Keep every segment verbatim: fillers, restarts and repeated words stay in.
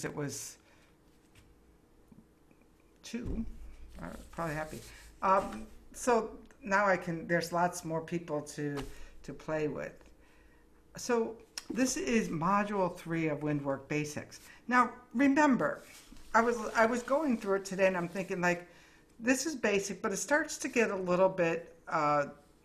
it was two. Uh, probably happy. Um, so now I can, there's lots more people to, to play with. So this is module three of Windwork Basics. Now remember, I was, I was going through it today and I'm thinking like, this is basic, but it starts to get a little bit, uh,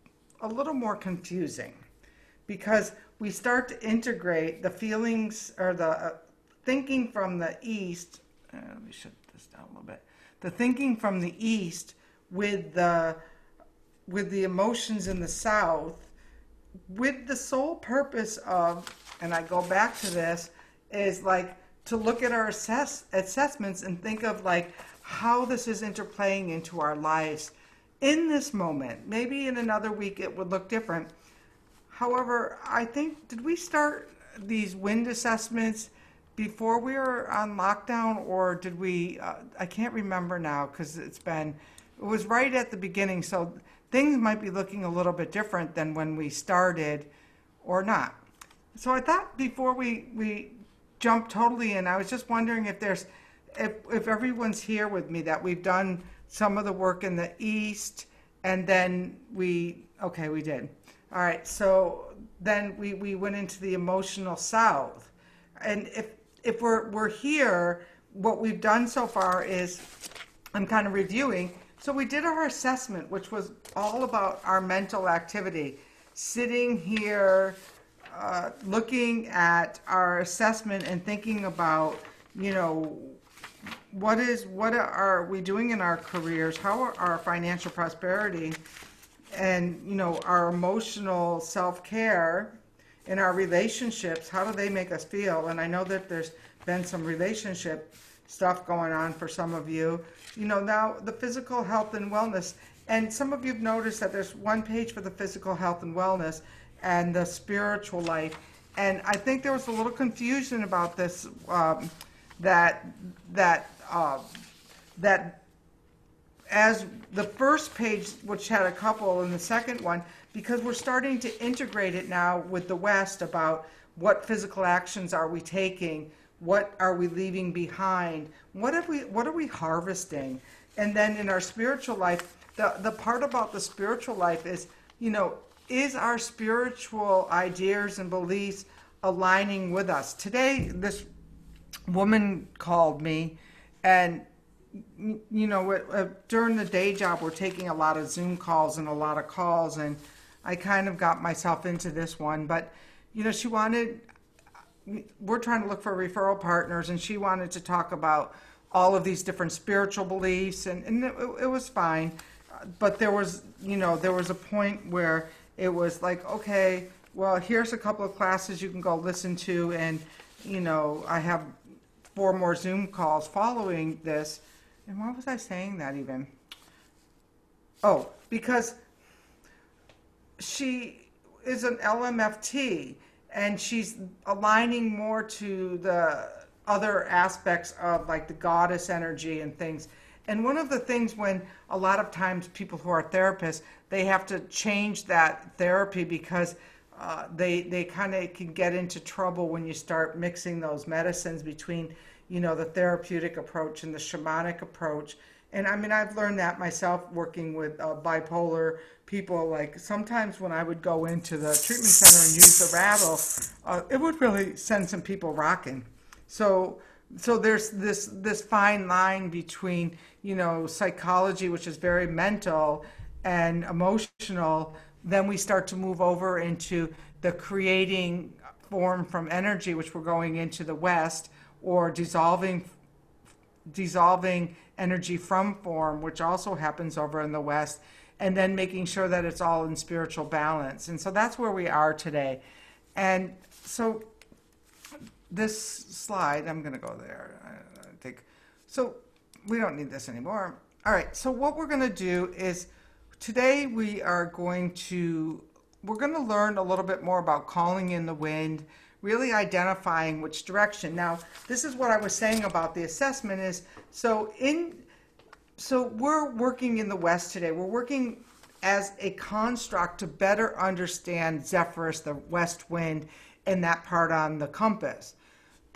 a little more confusing because we start to integrate the feelings or the uh, thinking from the East. Uh, let me shut this down a little bit. The thinking from the East with the with the emotions in the South, with the sole purpose of, and I go back to this, is like to look at our assess, assessments and think of like how this is interplaying into our lives in this moment. Maybe in another week it would look different. However, I think, did we start these wind assessments before we were on lockdown, or did we, uh, I can't remember now because it's been, it was right at the beginning, so things might be looking a little bit different than when we started or not. So I thought before we, we jump totally in, I was just wondering if there's, if, if everyone's here with me, that we've done some of the work in the East, and then we, okay, we did. All right, so then we, we went into the emotional South. And if if we're, we're here, what we've done so far is, I'm kind of reviewing, so we did our assessment, which was all about our mental activity. Sitting here, uh, looking at our assessment and thinking about, you know, what is, what are we doing in our careers? How are our financial prosperity and, you know, our emotional self-care in our relationships, how do they make us feel? And I know that there's been some relationship stuff going on for some of you. You know, now the physical health and wellness, and some of you have noticed that there's one page for the physical health and wellness and the spiritual life. And I think there was a little confusion about this, um, that, that, uh, that as the first page, which had a couple, and the second one, because we're starting to integrate it now with the West about what physical actions are we taking, what are we leaving behind, what have we, what are we harvesting, and then in our spiritual life, the the part about the spiritual life is, you know, is our spiritual ideas and beliefs aligning with us? Today, this woman called me, and you know, uh, during the day job, we're taking a lot of Zoom calls and a lot of calls, and I kind of got myself into this one, but, you know, she wanted, we're trying to look for referral partners, and she wanted to talk about all of these different spiritual beliefs, and, and it, it was fine, but there was, you know, there was a point where it was like, okay, well, here's a couple of classes you can go listen to, and, you know, I have four more Zoom calls following this. And why was I saying that even? Oh, because she is an L M F T and she's aligning more to the other aspects of like the goddess energy and things. And one of the things when a lot of times people who are therapists, they have to change that therapy because uh, they, they kind of can get into trouble when you start mixing those medicines between, you know, the therapeutic approach and the shamanic approach. And I mean, I've learned that myself working with uh, bipolar people. Like sometimes when I would go into the treatment center and use the rattle, uh, it would really send some people rocking. So, so there's this this fine line between, you know, psychology, which is very mental, and emotional. Then we start to move over into the creating form from energy, which we're going into the West, or dissolving dissolving energy from form, which also happens over in the West, and then making sure that it's all in spiritual balance. And so that's where we are today. And so this slide, I'm going to go there, I think. So we don't need this anymore. All right, so what we're going to do is today we are going to, we're going to learn a little bit more about calling in the wind, really identifying which direction. Now, this is what I was saying about the assessment is, so in, so we're working in the West today. We're working as a construct to better understand Zephyrus, the west wind, and that part on the compass.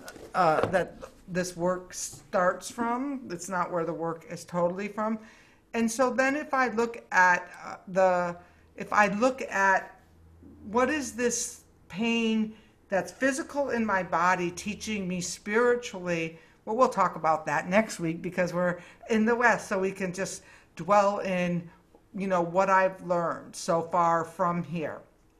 uh, that this work starts from. It's not where the work is totally from. And so then if I look at uh, the, if I look at what is this pain that's physical in my body teaching me spiritually, well, we'll talk about that next week because we're in the West, so we can just dwell in, you know, what I've learned so far from here.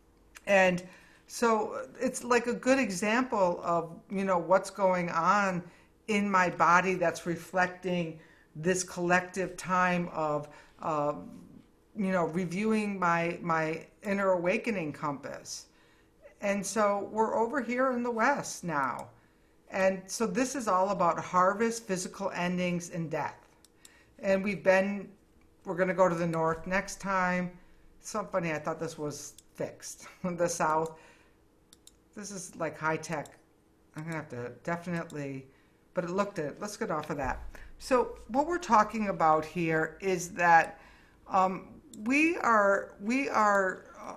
And so it's like a good example of, you know, what's going on in my body that's reflecting this collective time of, uh, you know, reviewing my, my inner awakening compass. And so we're over here in the West now. And so this is all about harvest, physical endings, and death. And we've been, we're going to go to the North next time. It's so funny, I thought this was fixed. The South, this is like high tech. I'm going to have to definitely, but it looked at, let's get off of that. So what we're talking about here is that um, we are, we are uh,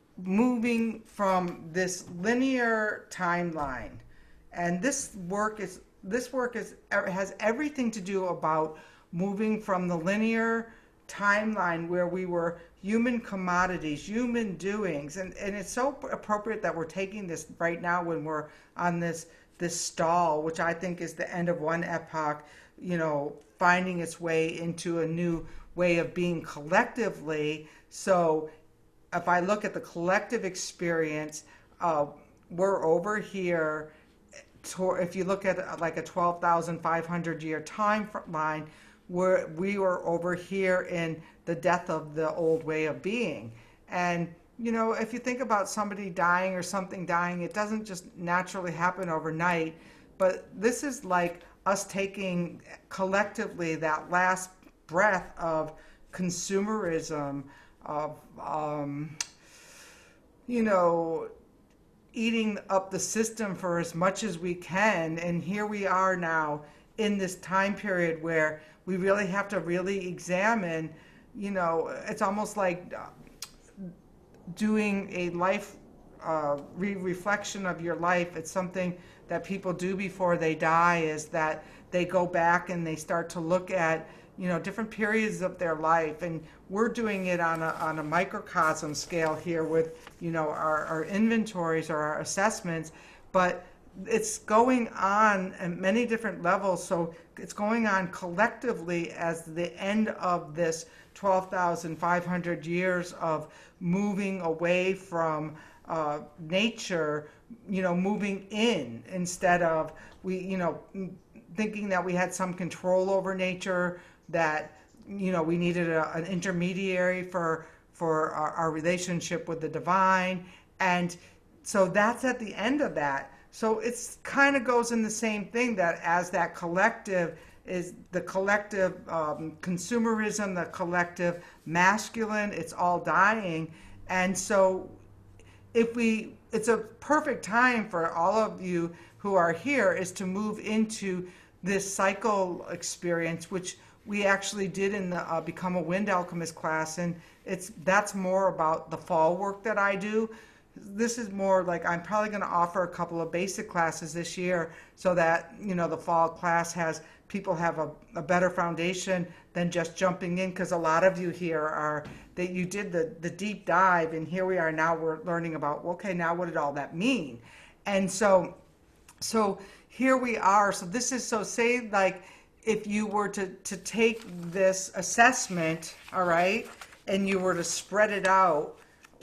moving from this linear timeline. And this work is, this work is, has everything to do about moving from the linear timeline where we were human commodities, human doings. And, and it's so appropriate that we're taking this right now when we're on this, this stall, which I think is the end of one epoch, you know, finding its way into a new way of being collectively. So if I look at the collective experience, uh, we're over here. To, if you look at like a twelve thousand five hundred year timeline, where we were over here in the death of the old way of being. And, you know, if you think about somebody dying or something dying, it doesn't just naturally happen overnight. But this is like us taking collectively that last breath of consumerism, of, um, you know, eating up the system for as much as we can. And here we are now in this time period where we really have to really examine, you know, it's almost like doing a life uh, re-reflection of your life. It's something that people do before they die, is that they go back and they start to look at, you know, different periods of their life. And we're doing it on a, on a microcosm scale here with, you know, our, our inventories or our assessments, but it's going on at many different levels. So it's going on collectively as the end of this twelve thousand five hundred years of moving away from uh, nature, you know, moving in instead of we, you know, thinking that we had some control over nature, that, you know, we needed a, an intermediary for for our, our relationship with the divine. And so that's at the end of that. So it's kind of goes in the same thing, that as that collective is the collective um, consumerism, the collective masculine, it's all dying. And so if we, it's a perfect time for all of you who are here is to move into this cycle experience, which we actually did in the uh, Become a Wind Alchemist class. And it's, that's more about the fall work that I do. This is more like, I'm probably going to offer a couple of basic classes this year so that, you know, the fall class has, people have a, a better foundation than just jumping in, because a lot of you here are, that you did the, the deep dive, and here we are now, we're learning about, okay, now what did all that mean? And so, so here we are. So this is, so say like, if you were to, to take this assessment, all right, and you were to spread it out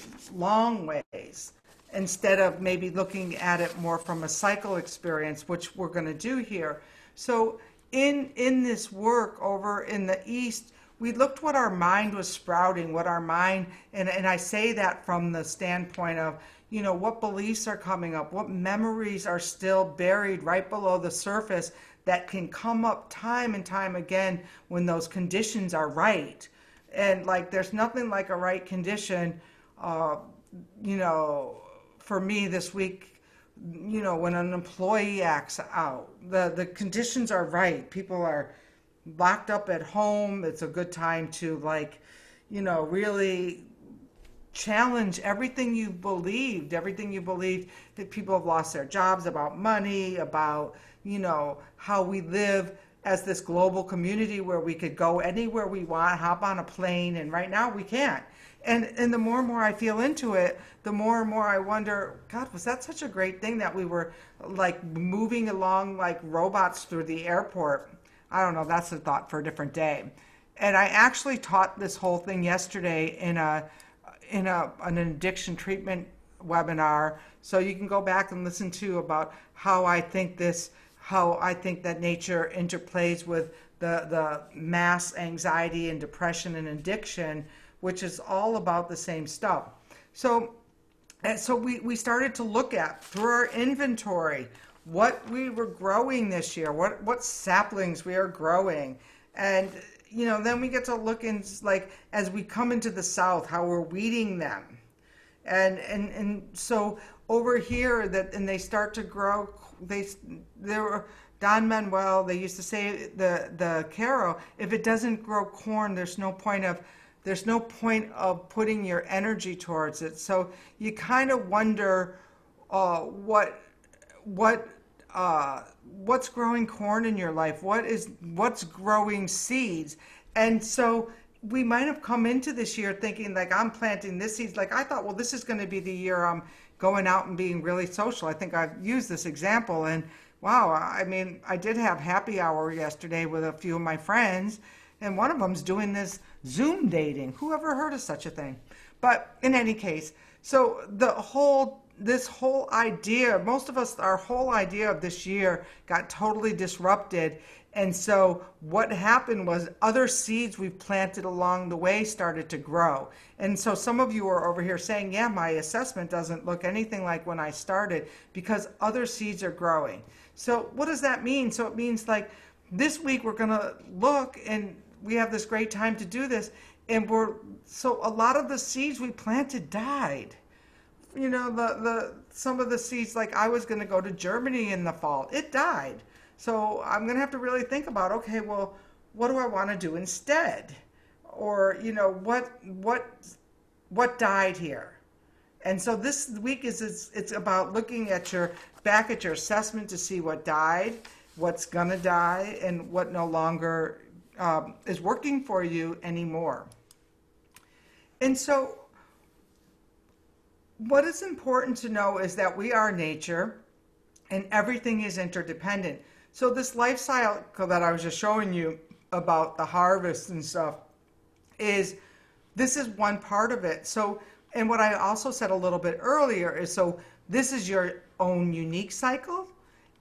long ways, instead of maybe looking at it more from a cycle experience, which we're going to do here. So in in this work over in the East, we looked what our mind was sprouting, what our mind, and, and I say that from the standpoint of, you know, what beliefs are coming up, what memories are still buried right below the surface that can come up time and time again when those conditions are right. And like, there's nothing like a right condition. Uh, you know, for me this week, you know, when an employee acts out, the, the conditions are right. People are locked up at home. It's a good time to, like, you know, really challenge everything you believed, everything you believed that people have lost their jobs, about money, about, you know, how we live as this global community where we could go anywhere we want, hop on a plane, and right now we can't. And and the more and more I feel into it, the more and more I wonder, God, was that such a great thing that we were like moving along like robots through the airport? I don't know, that's a thought for a different day. And I actually taught this whole thing yesterday in a in a an addiction treatment webinar. So you can go back and listen to about how I think this how I think that nature interplays with the the mass anxiety and depression and addiction, which is all about the same stuff. So, and so we, we started to look at, through our inventory, what we were growing this year, what, what saplings we are growing. And, you know, then we get to look in, like, as we come into the South, how we're weeding them. And, and, and so over here, that and they start to grow, they, there were, Don Manuel, they used to say, the, the Caro, if it doesn't grow corn, there's no point of There's no point of putting your energy towards it. So you kind of wonder uh, what what uh, what's growing corn in your life. What is what's growing seeds? And so we might have come into this year thinking like, I'm planting this seeds. Like I thought, well, this is going to be the year I'm going out and being really social. I think I've used this example, and wow, I mean, I did have happy hour yesterday with a few of my friends. And one of them's doing this Zoom dating. Who ever heard of such a thing? But in any case, so the whole, this whole idea, most of us, our whole idea of this year got totally disrupted. And so what happened was other seeds we've planted along the way started to grow. And so some of you are over here saying, yeah, my assessment doesn't look anything like when I started, because other seeds are growing. So what does that mean? So it means like this week we're going to look, and we have this great time to do this, and we're so a lot of the seeds we planted died. You know, the the some of the seeds, like I was going to go to Germany in the fall, it died. So I'm going to have to really think about, okay, well, what do I want to do instead? Or, you know, what what what died here? And so this week is it's, it's about looking at your back at your assessment to see what died, what's going to die, and what no longer Um, is working for you anymore. And so what is important to know is that we are nature and everything is interdependent. So this life cycle that I was just showing you about the harvest and stuff is, this is one part of it. So, and what I also said a little bit earlier is, so this is your own unique cycle,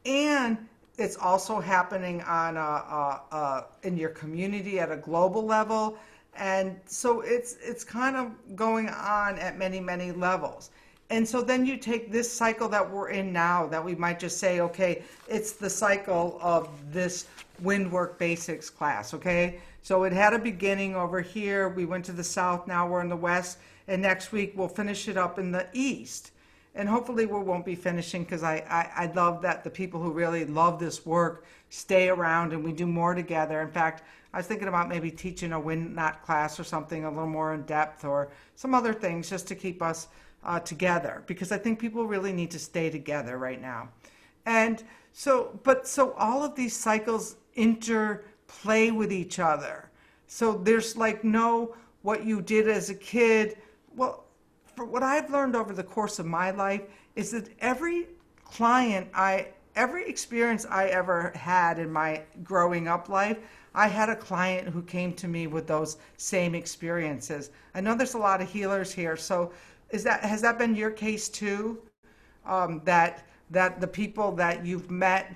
and it's also happening on a, a, a, in your community at a global level. And so it's it's kind of going on at many, many levels. And so then you take this cycle that we're in now, that we might just say, okay, it's the cycle of this Windwork Basics class, okay? So it had a beginning over here. We went to the south, now we're in the west, and next week we'll finish it up in the east. And hopefully we won't be finishing, because I, I, I love that the people who really love this work stay around and we do more together. In fact, I was thinking about maybe teaching a wind knot class or something a little more in depth, or some other things just to keep us uh, together, because I think people really need to stay together right now. And so, but so all of these cycles interplay with each other. So there's like no, what you did as a kid, well, for what I've learned over the course of my life is that every client I, every experience I ever had in my growing up life, I had a client who came to me with those same experiences. I know there's a lot of healers here, so is that, has that been your case too? Um, that that the people that you've met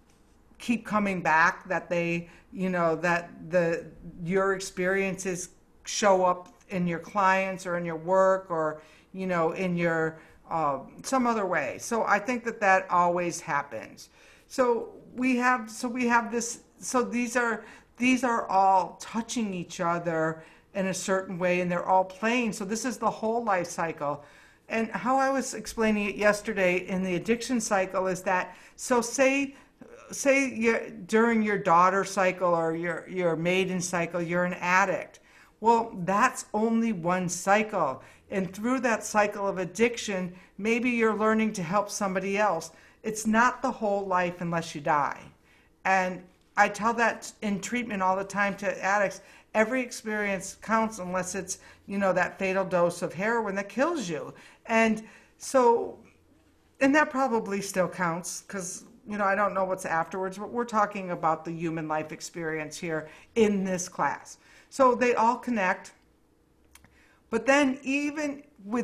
keep coming back, that they, you know, that the your experiences show up in your clients or in your work, or, you know, in your uh, some other way. So I think that that always happens. So we have, so we have this, so these are, these are all touching each other in a certain way, and they're all playing. So this is the whole life cycle. And how I was explaining it yesterday in the addiction cycle is that, so say, say you're, during your daughter cycle or your, your maiden cycle, you're an addict. Well, that's only one cycle. And through that cycle of addiction, maybe you're learning to help somebody else. It's not the whole life unless you die. And I tell that in treatment all the time to addicts. Every experience counts unless it's, you know, that fatal dose of heroin that kills you. And so, and that probably still counts because, you know, I don't know what's afterwards, but we're talking about the human life experience here in this class. So they all connect. But then even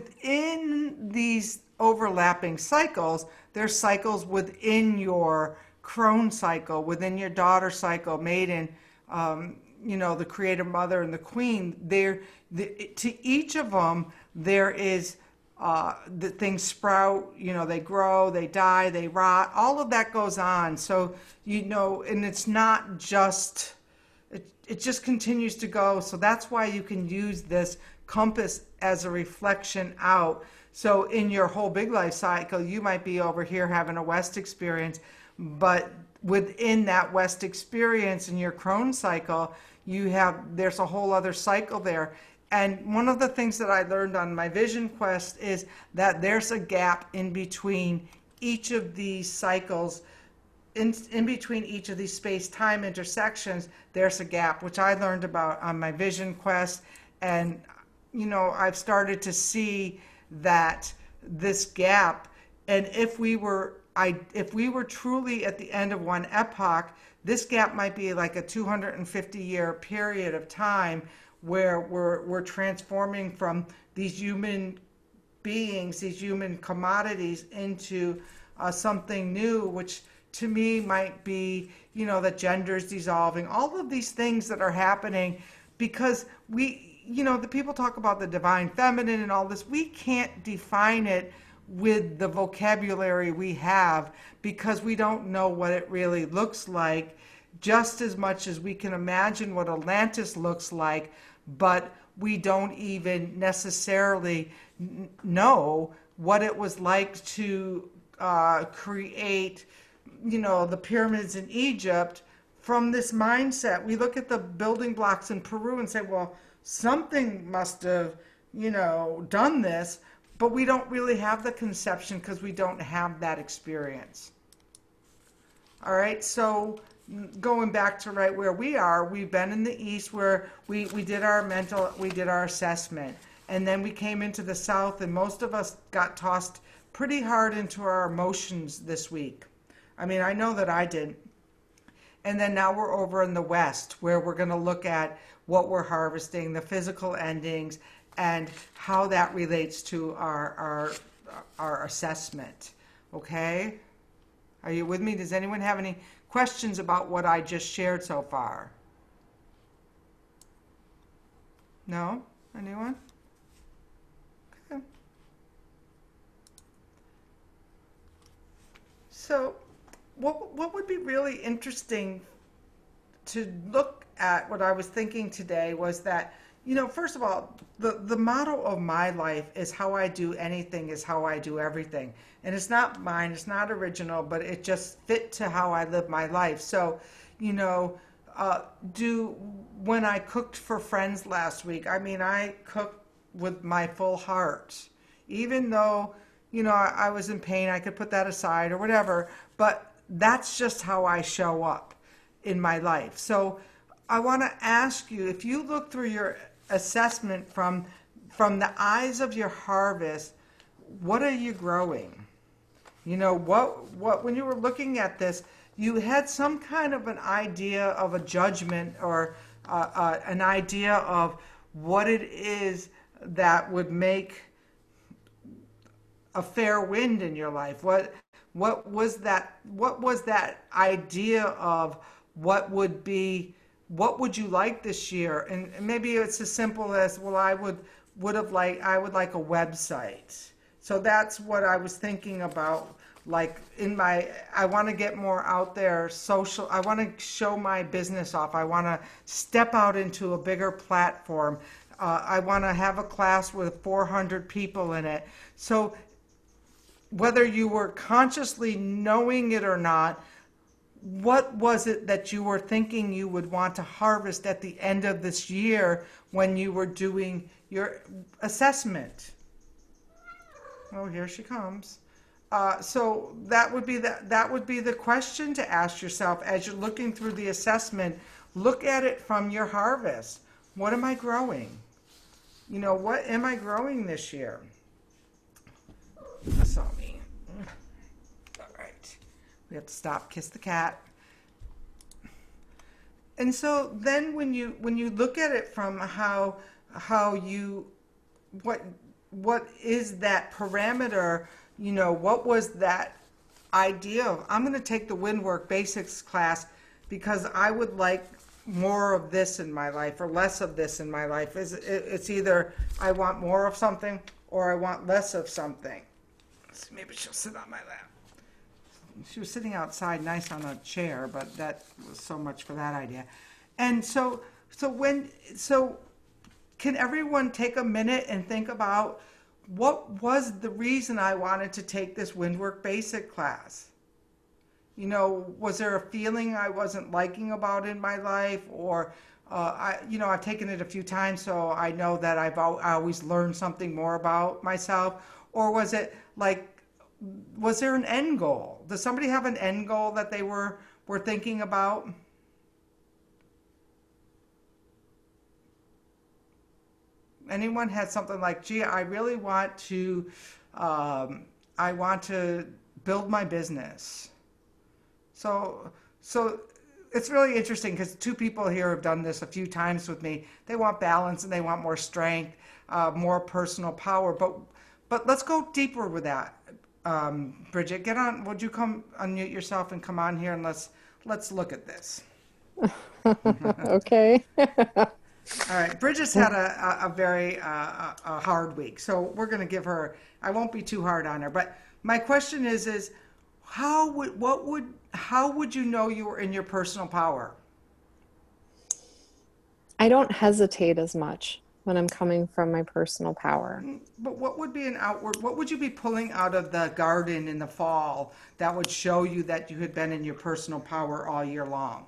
within these overlapping cycles, there's cycles within your crone cycle, within your daughter cycle, maiden, um, you know, the creator mother and the queen. There, the, to each of them, there is uh, the things sprout, you know, they grow, they die, they rot, all of that goes on. So, you know, and it's not just, it, it just continues to go. So that's why you can use this compass as a reflection out. So in your whole big life cycle, you might be over here having a West experience, but within that West experience in your crone cycle, you have, there's a whole other cycle there. And one of the things that I learned on my vision quest is that there's a gap in between each of these cycles. In, in between each of these space-time intersections, there's a gap, which I learned about on my vision quest. And, you know, I've started to see that this gap, and if we were, I, if we were truly at the end of one epoch, this gap might be like a two hundred fifty year period of time where we're, we're transforming from these human beings, these human commodities into uh, something new, which to me might be, you know, that gender's dissolving, all of these things that are happening because we, you know, the people talk about the divine feminine and all this. We can't define it with the vocabulary we have because we don't know what it really looks like, just as much as we can imagine what Atlantis looks like, but we don't even necessarily n- know what it was like to uh, create, you know, the pyramids in Egypt from this mindset. We look at the building blocks in Peru and say, well, something must have, you know, done this, but we don't really have the conception because we don't have that experience. All right, so going back to right where we are, we've been in the East where we, we did our mental, we did our assessment. And then we came into the South and most of us got tossed pretty hard into our emotions this week. I mean, I know that I did. And then now we're over in the West where we're going to look at what we're harvesting, the physical endings, and how that relates to our, our, our assessment. Okay? Are you with me? Does anyone have any questions about what I just shared so far? No? Anyone? Okay. So, what, what would be really interesting to look at, what I was thinking today was that, you know, first of all, the, the motto of my life is how I do anything is how I do everything. And it's not mine, it's not original, but it just fit to how I live my life. So, you know, uh, do when I cooked for friends last week, I mean, I cooked with my full heart. Even though, you know, I, I was in pain, I could put that aside or whatever, but that's just how I show up in my life. So I want to ask you, if you look through your assessment from from the eyes of your harvest, what are you growing? You know, what what when you were looking at this, you had some kind of an idea of a judgment or uh, uh, an idea of what it is that would make a fair wind in your life. What what was that? What was that idea of what would be? What would you like this year? And maybe it's as simple as, well, I would would have like I would like a website. So that's what I was thinking about. Like in my, I want to get more out there, social. I want to show my business off. I want to step out into a bigger platform. Uh, I want to have a class with four hundred people in it. So whether you were consciously knowing it or not, what was it that you were thinking you would want to harvest at the end of this year when you were doing your assessment? Oh, here she comes. Uh, so that would be the, that would be the question to ask yourself as you're looking through the assessment. Look at it from your harvest. What am I growing? You know, what am I growing this year? That's all me. All right. We have to stop, kiss the cat. And so then when you when you look at it from how how you what what is that parameter, you know, what was that idea of, I'm going to take the Windwork Basics class because I would like more of this in my life or less of this in my life. It's either I want more of something or I want less of something. Maybe she'll sit on my lap. She was sitting outside nice on a chair, but that was so much for that idea. And so so when so can everyone take a minute and think about what was the reason I wanted to take this Windwork Basic class? You know, was there a feeling I wasn't liking about in my life, or uh, I, you know, I've taken it a few times, so I know that I've al- I always learned something more about myself, or was it like, was there an end goal? Does somebody have an end goal that they were were thinking about? Anyone had something like, gee, I really want to, um, I want to build my business. So, so it's really interesting because two people here have done this a few times with me. They want balance and they want more strength, uh, more personal power. But, but let's go deeper with that. Um, Bridget, get on. Would you come unmute yourself and come on here and let's let's look at this. Okay. All right, Bridget's had a, a, a very uh, a hard week, so we're going to give her. I won't be too hard on her, but my question is: is how would what would how would you know you were in your personal power? I don't hesitate as much when I'm coming from my personal power. But what would be an outward? What would you be pulling out of the garden in the fall that would show you that you had been in your personal power all year long?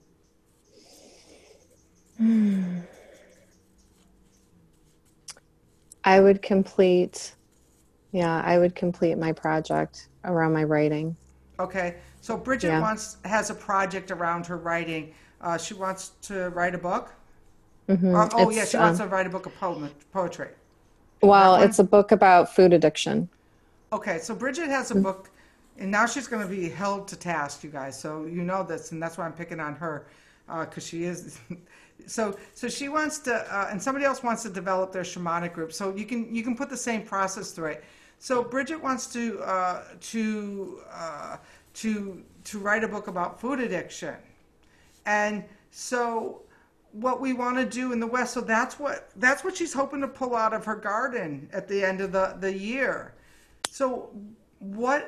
I would complete, yeah, I would complete my project around my writing. Okay, so Bridget Yeah. wants has a project around her writing. Uh, she wants to write a book. hmm Um, oh yeah, It's, she wants um, to write a book of poem, poetry. That well, one? it's a book about food addiction. Okay, so Bridget has a book, and now she's going to be held to task, you guys. So you know this, and that's why I'm picking on her, because she is. So so she wants to, uh, and somebody else wants to develop their shamanic group. So you can you can put the same process through it. So Bridget wants to uh, to uh, to to write a book about food addiction, and so what we want to do in the West. So that's what that's what she's hoping to pull out of her garden at the end of the the year. So what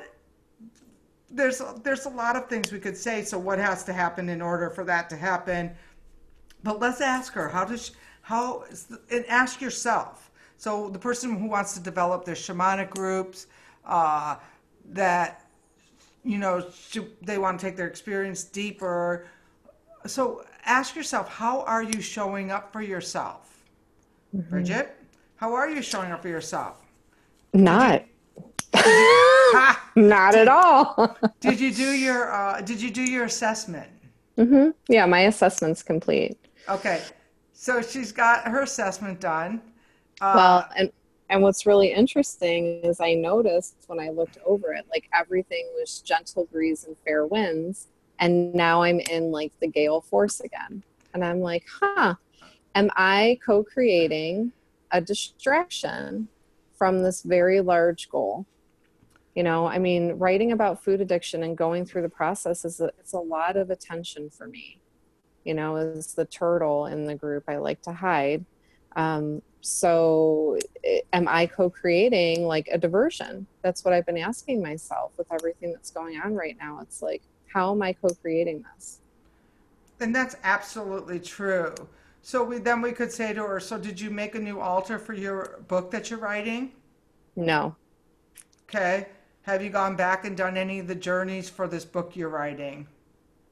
there's there's a lot of things we could say. So what has to happen in order for that to happen? But let's ask her how does she, how and ask yourself. So the person who wants to develop their shamanic groups, uh, that you know should, they want to take their experience deeper. So ask yourself, how are you showing up for yourself, hmm Bridget? How are you showing up for yourself? Did you Not, did you ha, not at did, all. did you do your uh, did you do your assessment? hmm Yeah, my assessment's complete. Okay, so she's got her assessment done. Uh, Well, and and what's really interesting is I noticed when I looked over it, like everything was gentle breeze and fair winds, and now I'm in like the gale force again. And I'm like, huh, am I co-creating a distraction from this very large goal? You know, I mean, writing about food addiction and going through the process is a, it's a lot of attention for me. You know, as the turtle in the group, I like to hide. Um, so i- am I co-creating like a diversion? That's what I've been asking myself with everything that's going on right now. It's like, how am I co-creating this? and that's absolutely true. So we then we could say to her, so did you make a new altar for your book that you're writing? No. Okay. Have you gone back and done any of the journeys for this book you're writing?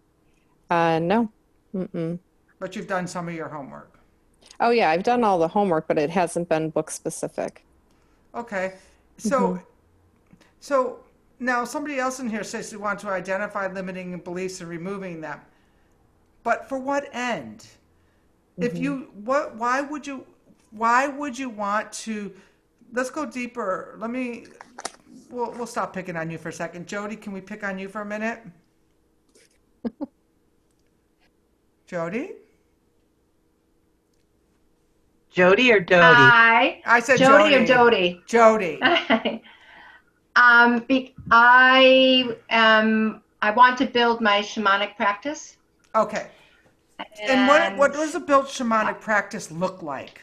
Uh, no. Mm-mm. But you've done some of your homework. Oh yeah, I've done all the homework, but it hasn't been book specific. Okay. Hmm. So, so now somebody else in here says they want to identify limiting beliefs and removing them. But for what end? If Hmm. you what why would you why would you want to let's go deeper. Let me we'll we'll stop picking on you for a second. Jody, can we pick on you for a minute? Jody? Jody or Dodie? Hi, I said Jody or Jody. Dodie? Jody. um, be, I um, I want to build my shamanic practice, Okay. And what what and does a built shamanic practice look like?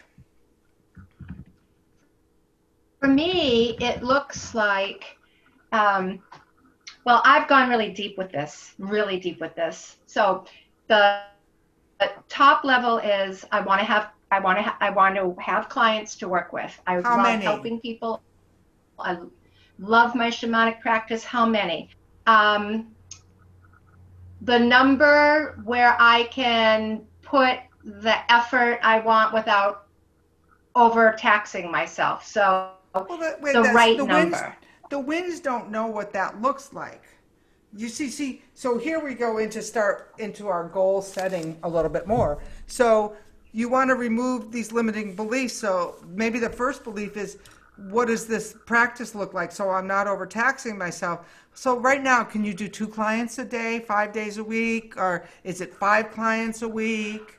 for me, it looks like. Um, well, I've gone really deep with this, really deep with this. So the top level is I want to have I want to ha- I want to have clients to work with. I How love many? helping people. I love my shamanic practice. How many? Um, the number where I can put the effort I want without overtaxing myself. So Well, that, wait, the that's right the winds. number. The winds don't know what that looks like. You see, see. So here we go into start into our goal setting a little bit more. So you want to remove these limiting beliefs. So maybe the first belief is, what does this practice look like? So I'm not overtaxing myself. So right now, can you do two clients a day, five days a week, or is it five clients a week?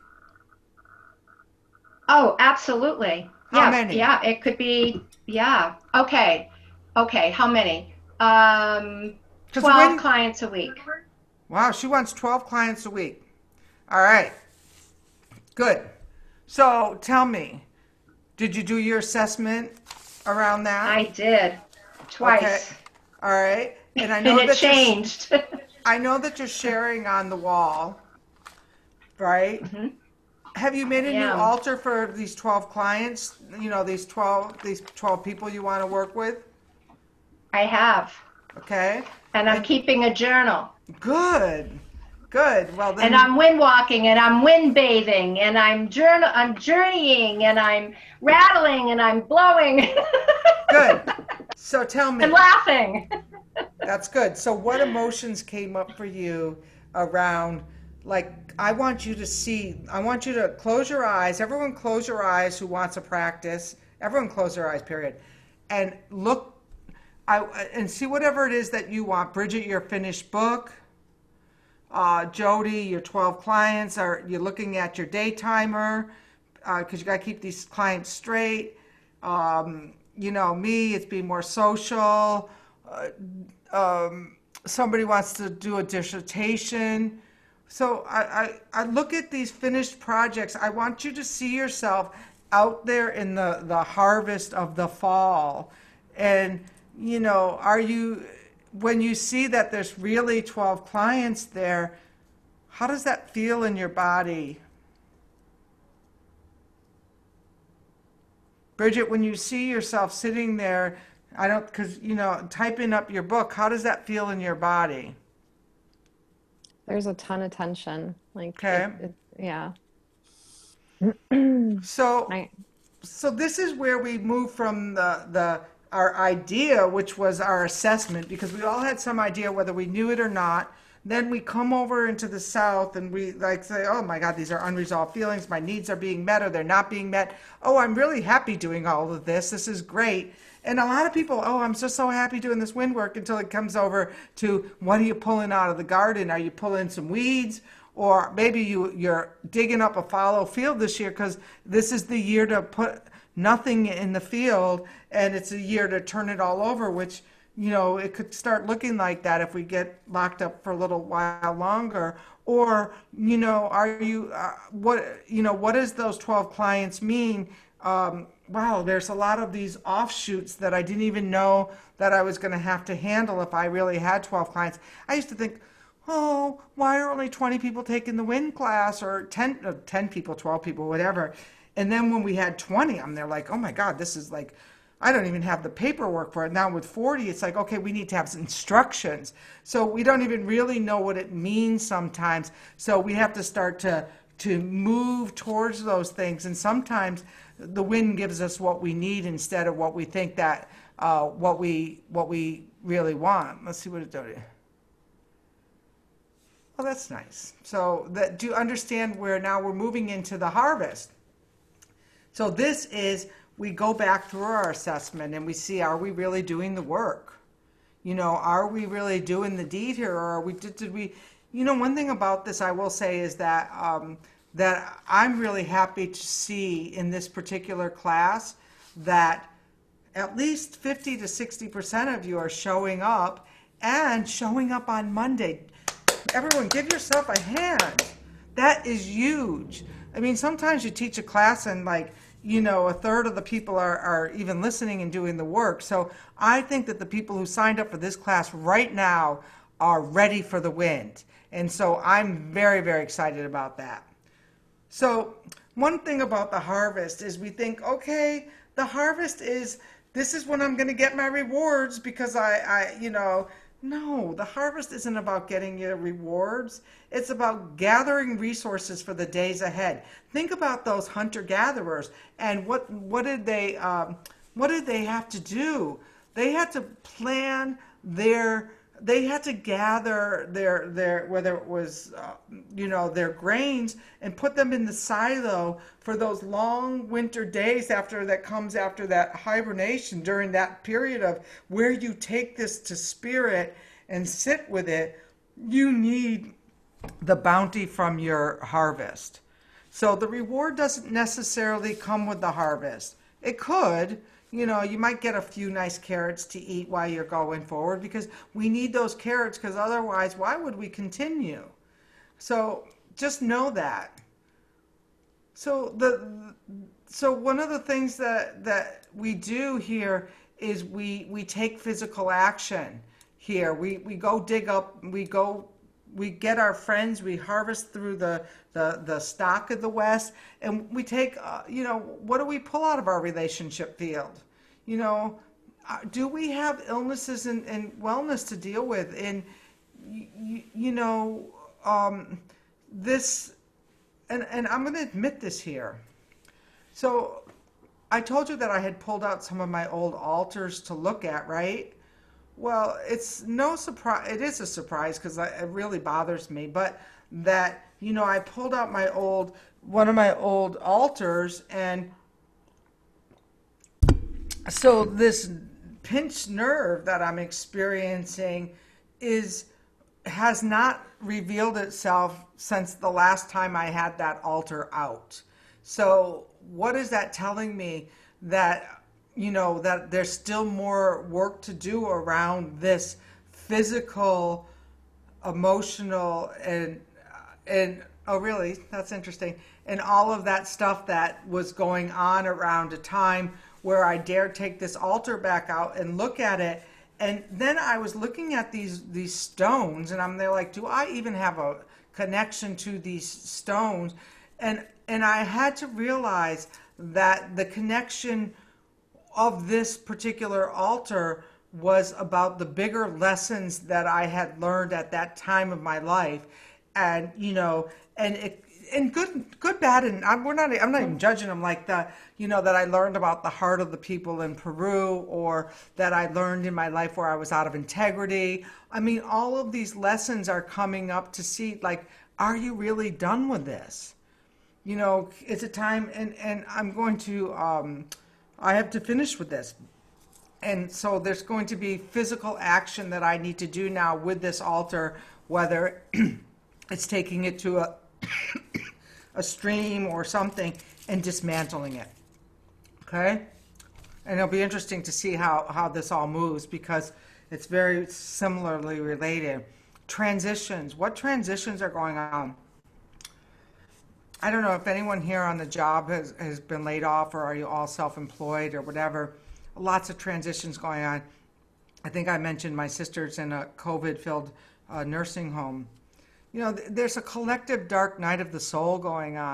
Oh, absolutely. How Yeah, many? yeah, it could be, yeah. Okay. Okay, how many? Um, Because the twelve wind. clients a week. Wow, she wants twelve clients a week. All right, good. So tell me, did you do your assessment around that? I did Okay. twice, All right. And I and know it that you're changed. I know that you're sharing on the wall, right? hmm Have you made I a new am. altar for these twelve clients? You know, these twelve these twelve people you want to work with? I have. Okay? And I'm And keeping a journal. good. Good. Well, And then I'm wind walking and I'm wind bathing and I'm journal I'm journeying and I'm rattling and I'm blowing good. So tell and me. laughing. That's good. So, what emotions came up for you around, like, I want you to see, I want you to close your eyes. Everyone, close your eyes who wants to practice. Everyone, close their eyes, period. And look, I, and see whatever it is that you want. Bridget, your finished book. Uh, Jody, your twelve clients. Are you looking at your day timer? Because uh, you got to keep these clients straight. Um, you know, me, it's being more social. Uh, um, somebody wants to do a dissertation. So I, I, I look at these finished projects. I want you to see yourself out there in the, the harvest of the fall. And, you know, are you, when you see that there's really twelve clients there, how does that feel in your body? Bridget, when you see yourself sitting there, I don't, because, you know, typing up your book, how does that feel in your body? There's a ton of tension. Like it, Okay. it yeah. So, I so this is where we move from the, the, our idea, which was our assessment, because we all had some idea whether we knew it or not. Then we come over into the South and we like say, oh my God, these are unresolved feelings. My needs are being met or they're not being met. Oh, I'm really happy doing all of this. This is great. And a lot of people, oh, I'm just so happy doing this wind work until it comes over to what are you pulling out of the garden? Are you pulling some weeds? Or maybe you, you're digging up a fallow field this year because this is the year to put nothing in the field and it's a year to turn it all over, which, you know, it could start looking like that if we get locked up for a little while longer. Or, you know, are you, uh, what, you know, what does those twelve clients mean? Um, wow, there's a lot of these offshoots that I didn't even know that I was going to have to handle if I really had twelve clients. I used to think, oh, why are only twenty people taking the wind class or ten, uh, ten people, twelve people, whatever. And then when we had twenty, I'm there like, oh my God, this is like, I don't even have the paperwork for it. Now with forty, it's like, okay, we need to have some instructions. So we don't even really know what it means sometimes. So we have to start to, to move towards those things. And sometimes the wind gives us what we need instead of what we think that, uh, what we, what we really want. Let's see what it does. Oh, that's nice. So that, do you understand where now we're moving into the harvest? So this is, we go back through our assessment and we see, are we really doing the work? You know, are we really doing the deed here, or are we, did, did we, you know, one thing about this I will say is that, um, that I'm really happy to see in this particular class that at least fifty to sixty percent of you are showing up and showing up on Monday. Everyone, give yourself a hand. That is huge. I mean, sometimes you teach a class and like, you know, a third of the people are, are even listening and doing the work. So I think that the people who signed up for this class right now are ready for the wind. And so I'm very, very excited about that. So one thing about the harvest is we think, okay, the harvest is, this is when I'm going to get my rewards because I, I, you know, no, the harvest isn't about getting your rewards. It's about gathering resources for the days ahead. Think about those hunter-gatherers and what what did they um, what did they have to do? They had to plan their. They had to gather their their whether it was uh, you know their grains and put them in the silo for those long winter days after that comes after that hibernation, during that period of where you take this to spirit and sit with it. You need the bounty from your harvest. So the reward doesn't necessarily come with the harvest. It could. You know, you might get a few nice carrots to eat while you're going forward, because we need those carrots, because otherwise, why would we continue? So just know that. So the so one of the things that that we do here is we we take physical action here. We we go dig up. We go. We get our friends. We harvest through the the the stock of the West, and we take. Uh, you know, what do we pull out of our relationship field? You know, uh, do we have illnesses and, and wellness to deal with? And you, you know, um, this, and and I'm going to admit this here. So, I told you that I had pulled out some of my old altars to look at, right? Well, it's no surprise. It is a surprise because it really bothers me. But that, you know, I pulled out my old, one of my old altars, and so this pinched nerve that I'm experiencing is has not revealed itself since the last time I had that altar out. So what is that telling me? That, you know, that there's still more work to do around this physical, emotional, and and oh really, that's interesting, and all of that stuff that was going on around a time where I dared take this altar back out and look at it. And then I was looking at these these stones, and I'm there like, do I even have a connection to these stones? And and I had to realize that the connection of this particular altar was about the bigger lessons that I had learned at that time of my life. And, you know, and it, and good, good, bad, and I'm, we're not, I'm not even judging them, like the, you know, that I learned about the heart of the people in Peru, or that I learned in my life where I was out of integrity. I mean, all of these lessons are coming up to see, like, are you really done with this? You know, it's a time, and, and I'm going to, um, I have to finish with this. And so there's going to be physical action that I need to do now with this altar, whether it's taking it to a, a stream or something and dismantling it. Okay? And it'll be interesting to see how, how this all moves, because it's very similarly related. Transitions. What transitions are going on? I don't know if anyone here on the job has, has been laid off, or are you all self-employed or whatever. Lots of transitions going on. I think I mentioned my sister's in a COVID-filled uh, nursing home. You know, th- there's a collective dark night of the soul going on.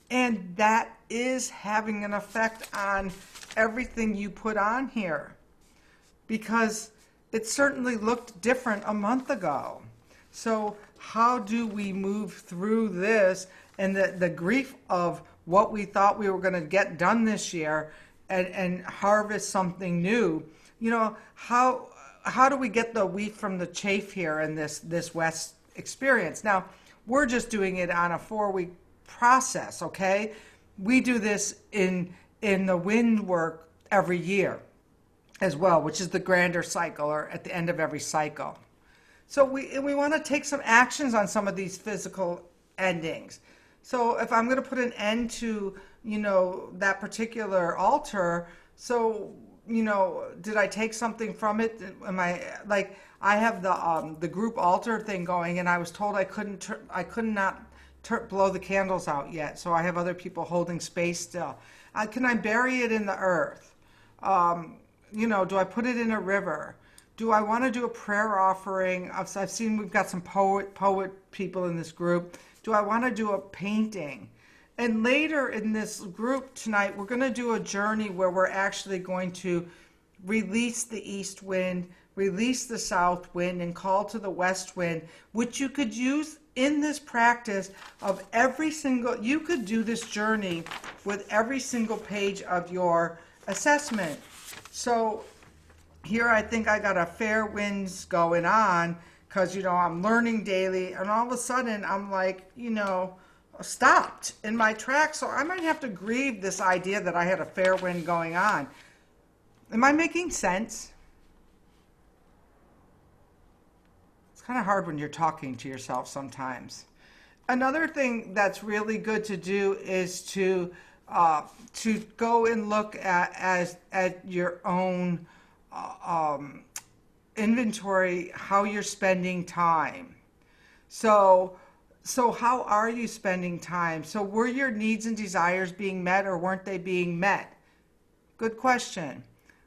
And that is having an effect on everything you put on here, because it certainly looked different a month ago. So how do we move through this and the, the grief of what we thought we were going to get done this year and, and harvest something new? You know, how how do we get the wheat from the chaff here in this, this West experience? Now, we're just doing it on a four-week process, okay? We do this in in the wind work every year as well, which is the grander cycle, or at the end of every cycle. So we we want to take some actions on some of these physical endings. So if I'm going to put an end to, you know, that particular altar, so, you know, did I take something from it? Am I, like, I have the um, the group altar thing going, and I was told I couldn't tur- I could not tur- blow the candles out yet. So I have other people holding space still. Uh, can I bury it in the earth? Um, you know, do I put it in a river? Do I want to do a prayer offering? I've, I've seen we've got some poet poet people in this group. Do I want to do a painting? And later in this group tonight, we're going to do a journey where we're actually going to release the east wind, release the south wind, and call to the west wind, which you could use in this practice of every single, you could do this journey with every single page of your assessment. So here I think I got a fair winds going on, because, you know, I'm learning daily, and all of a sudden I'm like, you know, stopped in my tracks. So I might have to grieve this idea that I had a fair wind going on. Am I making sense? It's kind of hard when you're talking to yourself sometimes. Another thing that's really good to do is to uh, to go and look at as at your own uh, um, inventory, how you're spending time. So. So how are you spending time? So were your needs and desires being met, or weren't they being met? Good question.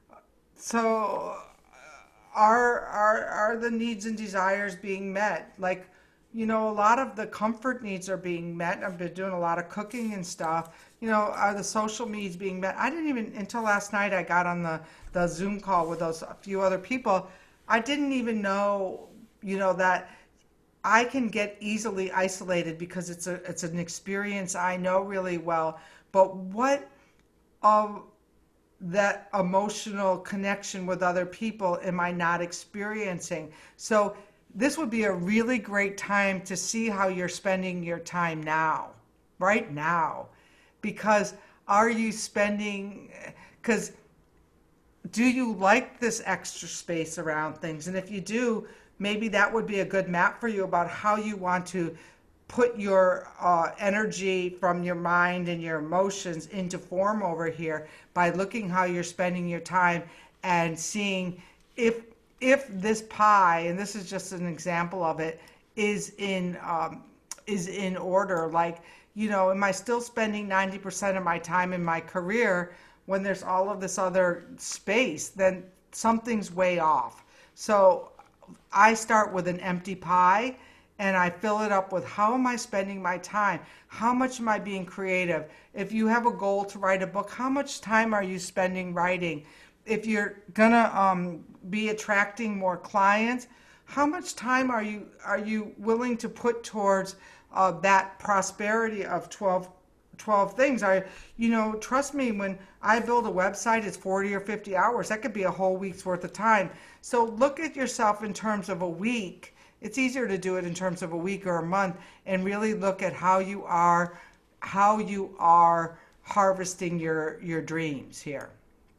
So are, are, are the needs and desires being met? Like, you know, a lot of the comfort needs are being met. I've been doing a lot of cooking and stuff. You know, are the social needs being met? I didn't even, until last night I got on the, the Zoom call with those a few other people. I didn't even know, you know, that I can get easily isolated because it's a it's an experience I know really well. But what of that emotional connection with other people am I not experiencing? So this would be a really great time to see how you're spending your time now, right now. Because are you spending, because do you like this extra space around things? And if you do, maybe that would be a good map for you about how you want to put your uh, energy from your mind and your emotions into form over here by looking how you're spending your time and seeing if if this pie, and this is just an example of it, is in um, is in order. Like, you know, am I still spending ninety percent of my time in my career when there's all of this other space? Then something's way off. So I start with an empty pie, and I fill it up with how am I spending my time? How much am I being creative? If you have a goal to write a book, how much time are you spending writing? If you're gonna um, be attracting more clients, how much time are you are you willing to put towards uh, that prosperity of twelve, twelve things? I, you know, trust me, when I build a website, it's forty or fifty hours. That could be a whole week's worth of time. So look at yourself in terms of a week. It's easier to do it in terms of a week or a month, and really look at how you are, how you are harvesting your, your dreams here.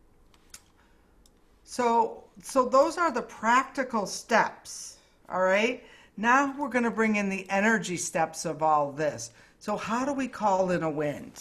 So, so those are the practical steps, all right? Now we're going to bring in the energy steps of all this. So how do we call in a wind?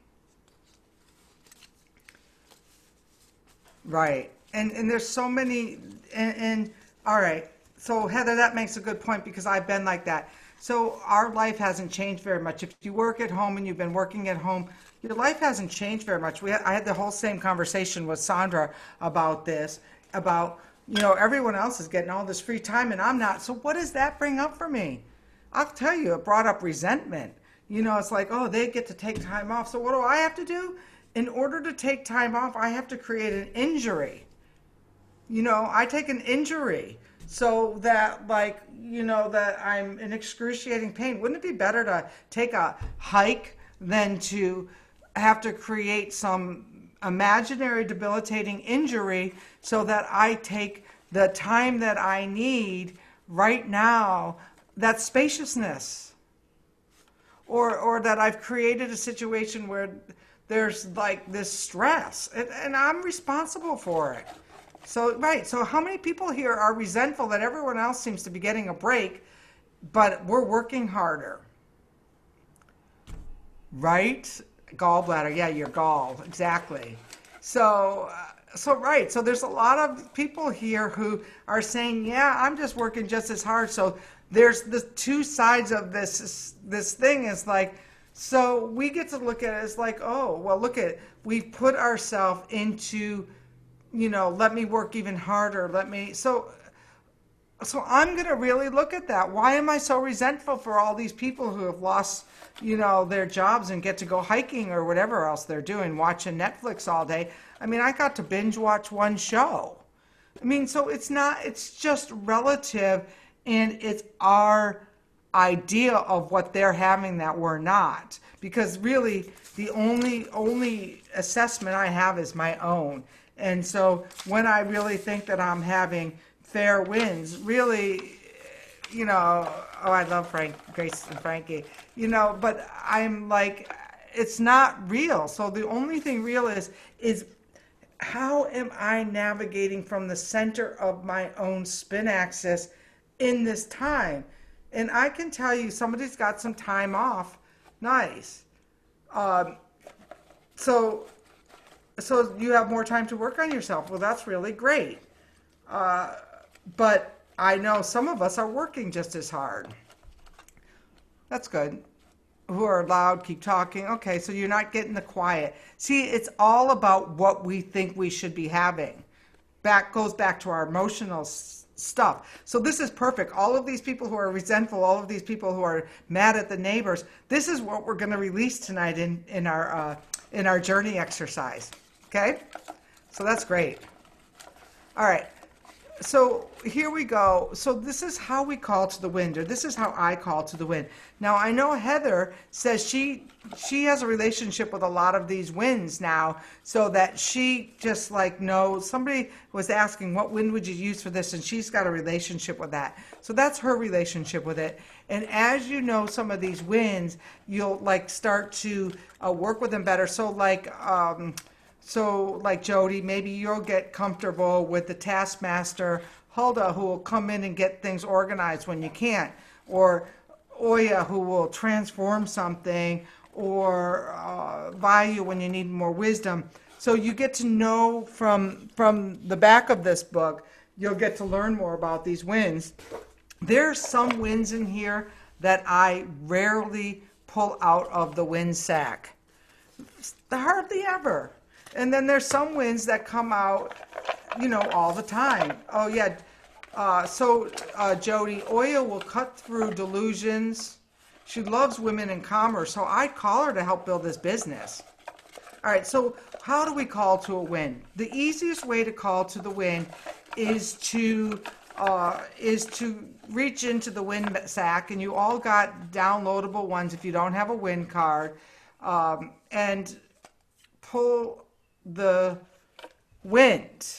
Right. And and there's so many, and, and all right. So Heather, that makes a good point, because I've been like that. So our life hasn't changed very much. If you work at home and you've been working at home, your life hasn't changed very much. We had, I had the whole same conversation with Sandra about this, about, you know, everyone else is getting all this free time and I'm not. So what does that bring up for me? I'll tell you, it brought up resentment. You know, it's like, oh, they get to take time off. So what do I have to do? In order to take time off, I have to create an injury. You know, I take an injury so that, like, you know, that I'm in excruciating pain. Wouldn't it be better to take a hike than to have to create some imaginary debilitating injury so that I take the time that I need right now, that spaciousness? Or, or that I've created a situation where there's like this stress, and, and I'm responsible for it. So, right, so how many people here are resentful that everyone else seems to be getting a break, but we're working harder? Right? Gallbladder, yeah, your gall, exactly. So, uh, so right, so there's a lot of people here who are saying, yeah, I'm just working just as hard. So there's the two sides of this, this thing is like, so we get to look at it as like, oh, well, look at, we've put ourselves into, you know, let me work even harder. Let me, so, so I'm going to really look at that. Why am I so resentful for all these people who have lost, you know, their jobs and get to go hiking or whatever else they're doing, watching Netflix all day? I mean, I got to binge watch one show. I mean, so it's not, it's just relative, and it's our idea of what they're having that we're not. Because really, the only, only assessment I have is my own. And so when I really think that I'm having fair winds, really, you know, oh, I love Frank, Grace and Frankie, you know, but I'm like, it's not real. So the only thing real is, is how am I navigating from the center of my own spin axis in this time? And I can tell you, somebody's got some time off. Nice. Um, so, so you have more time to work on yourself. Well, that's really great. Uh, but I know some of us are working just as hard. That's good. Who are loud, keep talking. Okay, so you're not getting the quiet. See, it's all about what we think we should be having. Back goes back to our emotional s- stuff. So this is perfect. All of these people who are resentful, all of these people who are mad at the neighbors, this is what we're going to release tonight in, in our uh, in our journey exercise. Okay? So that's great. All right. So here we go. So this is how we call to the wind, or this is how I call to the wind. Now, I know Heather says she she has a relationship with a lot of these winds now, so that she just like knows. Somebody was asking, what wind would you use for this? And she's got a relationship with that. So that's her relationship with it. And as you know some of these winds, you'll like start to uh, work with them better. So like... Um, So, like Jody, maybe you'll get comfortable with the taskmaster, Hulda, who will come in and get things organized when you can't, or Oya, who will transform something, or uh, Vayu when you need more wisdom. So you get to know from from the back of this book, you'll get to learn more about these winds. There's some winds in here that I rarely pull out of the wind sack. Hardly ever. And then there's some winds that come out, you know, all the time. Oh, yeah. Uh, so, uh, Jody, Oya will cut through delusions. She loves women in commerce, so I'd call her to help build this business. All right, so how do we call to a wind? The easiest way to call to the wind is to uh, is to reach into the wind sack, and you all got downloadable ones if you don't have a wind card, um, and pull the wind.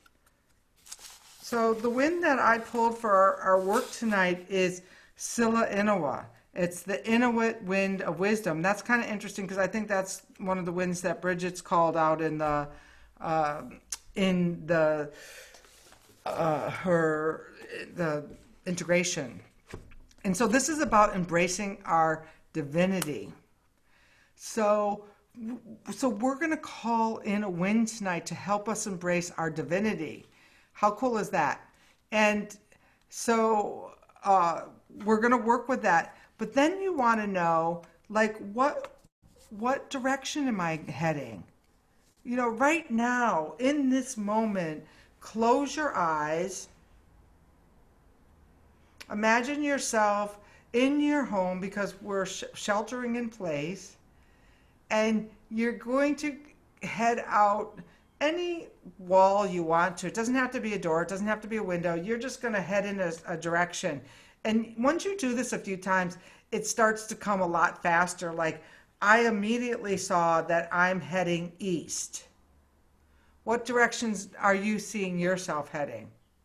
So the wind that I pulled for our, our work tonight is Sila Inawa. It's the Inuit wind of wisdom. That's kind of interesting because I think that's one of the winds that Bridget's called out in the uh, in the uh, her the integration. And so this is about embracing our divinity. So So we're going to call in a wind tonight to help us embrace our divinity. How cool is that? And so uh, we're going to work with that. But then you want to know, like, what what direction am I heading? You know, right now, in this moment, close your eyes. Imagine yourself in your home because we're sh- sheltering in place, and you're going to head out any wall you want to. It doesn't have to be a door, it doesn't have to be a window. You're just going to head in a, a direction. And once you do this a few times, it starts to come a lot faster. Like, I immediately saw that I'm heading east. What directions are you seeing yourself heading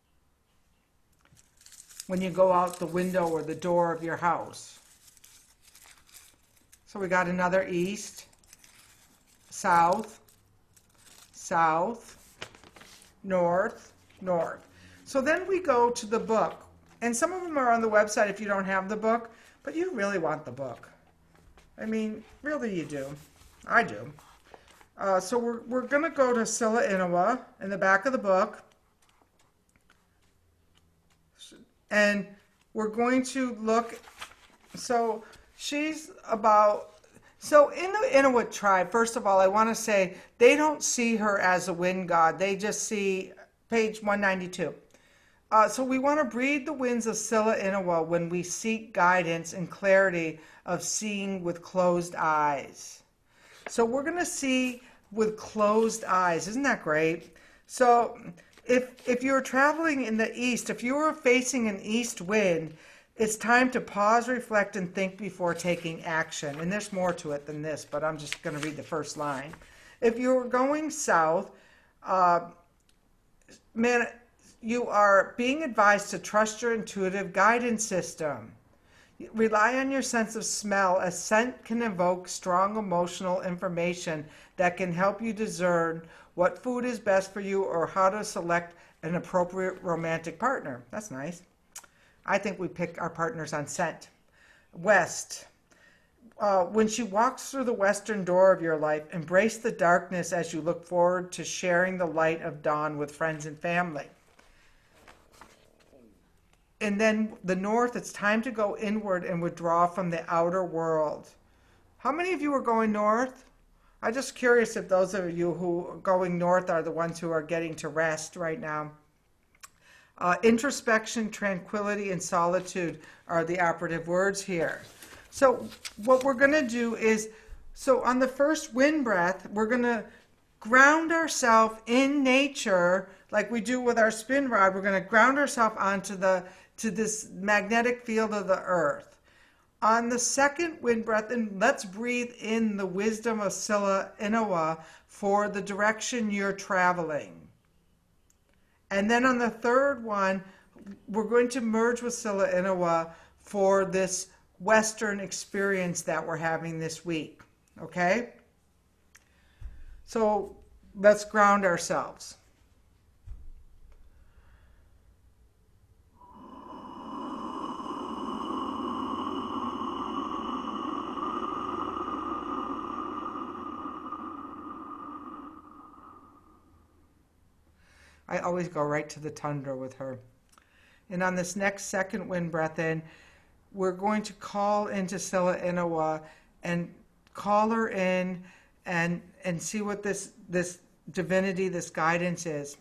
when you go out the window or the door of your house? So we got another east, south, south, north, north. So then we go to the book. And some of them are on the website if you don't have the book, but you really want the book. I mean, really you do. I do. Uh, so we're, we're going to go to Scylla Innowa in the back of the book. And we're going to look, so she's about, so in the Inuit tribe, first of all, I want to say they don't see her as a wind god. They just see page one ninety-two. Uh, so we want to breathe the winds of Scylla Innowa when we seek guidance and clarity of seeing with closed eyes. So we're going to see with closed eyes. Isn't that great? So if if you're traveling in the east, if you were facing an east wind, it's time to pause, reflect, and think before taking action. And there's more to it than this, but I'm just going to read the first line. If you're going south, uh, man, you are being advised to trust your intuitive guidance system. Rely on your sense of smell, as scent can evoke strong emotional information that can help you discern what food is best for you or how to select an appropriate romantic partner. That's nice. I think we pick our partners on scent. West. Uh, when she walks through the western door of your life, embrace the darkness as you look forward to sharing the light of dawn with friends and family. And then the north, it's time to go inward and withdraw from the outer world. How many of you are going north? I'm just curious if those of you who are going north are the ones who are getting to rest right now. Uh, introspection, tranquility, and solitude are the operative words here. So what we're going to do is, so on the first wind breath, we're going to ground ourselves in nature like we do with our spin rod. We're going to ground ourselves onto the to this magnetic field of the earth. On the second wind breath, and let's breathe in the wisdom of Scylla Innowa for the direction you're traveling. And then on the third one, we're going to merge with Scylla Innowa for this Western experience that we're having this week. Okay? So let's ground ourselves. I always go right to the tundra with her. And on this next second wind breath in, we're going to call into Scylla Innowa and call her in and and see what this this divinity, this guidance is.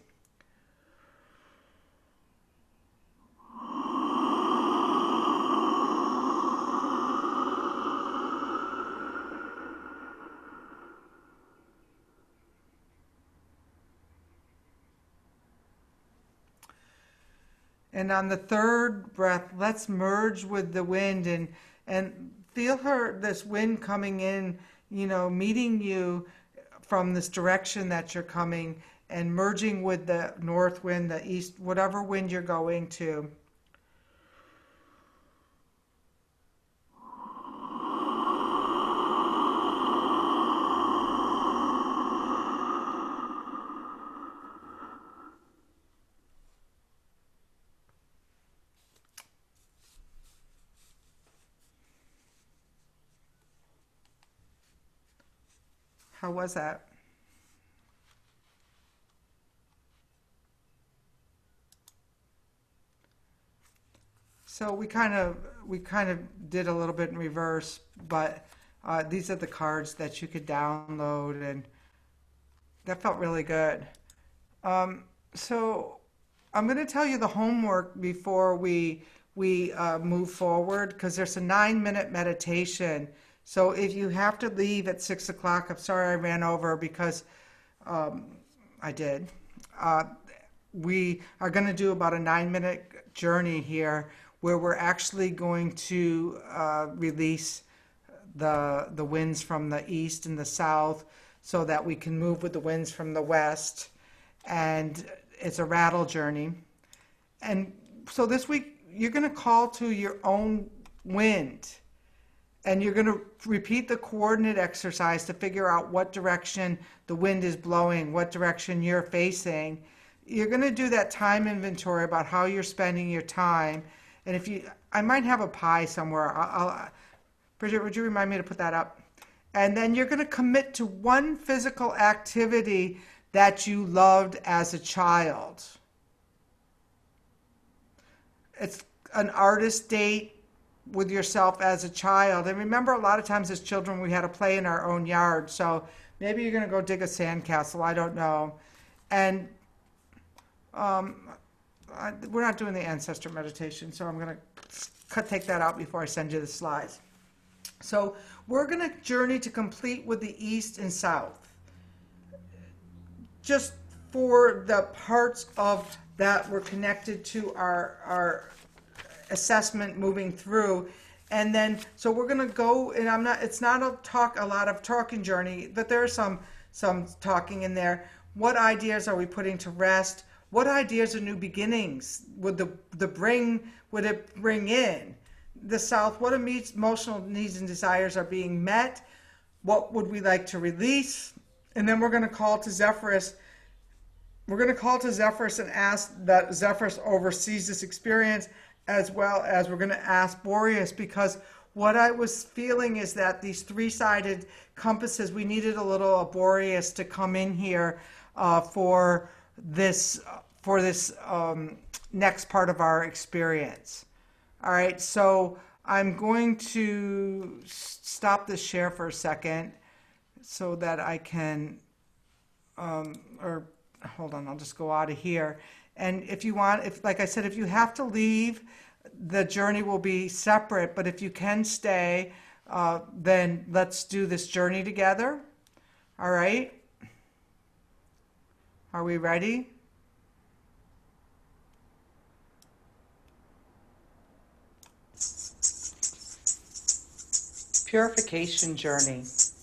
And on the third breath, let's merge with the wind and and feel her, this wind coming in, you know, meeting you from this direction that you're coming and merging with the north wind, the east, whatever wind you're going to. How was that? So we kind of we kind of did a little bit in reverse, but uh, these are the cards that you could download, and that felt really good. Um, so I'm going to tell you the homework before we we uh, move forward, because there's a nine minute meditation. So if you have to leave at six o'clock, I'm sorry I ran over because um, I did. Uh, we are going to do about a nine minute journey here where we're actually going to uh, release the the winds from the east and the south so that we can move with the winds from the west. And it's a rattle journey. And so this week you're going to call to your own wind, and you're going to repeat the coordinate exercise to figure out what direction the wind is blowing, what direction you're facing. You're going to do that time inventory about how you're spending your time. And if you, I might have a pie somewhere. I'll, I'll, Bridget, would you remind me to put that up? And then you're going to commit to one physical activity that you loved as a child. It's an artist date with yourself as a child. And remember, a lot of times as children, we had to play in our own yard. So maybe you're going to go dig a sandcastle. I don't know. And um, I, we're not doing the ancestor meditation, so I'm going to cut, take that out before I send you the slides. So we're going to journey to complete with the east and south, just for the parts of that were connected to our, our assessment moving through. And then, so we're going to go, and I'm not, it's not a talk, a lot of talking journey, but there are some, some talking in there. What ideas are we putting to rest? What ideas of new beginnings would the, the bring, would it bring in? The South, what emotional needs and desires are being met? What would we like to release? And then we're going to call to Zephyrus. We're going to call to Zephyrus and ask that Zephyrus oversees this experience, as well as we're going to ask Boreas, because what I was feeling is that these three-sided compasses, we needed a little Boreas to come in here uh, for this, for this um, next part of our experience. All right, so I'm going to stop the share for a second so that I can, um, or hold on, I'll just go out of here. And if you want, if like I said, if you have to leave, the journey will be separate. But if you can stay, uh, then let's do this journey together. All right? Are we ready? Purification journey.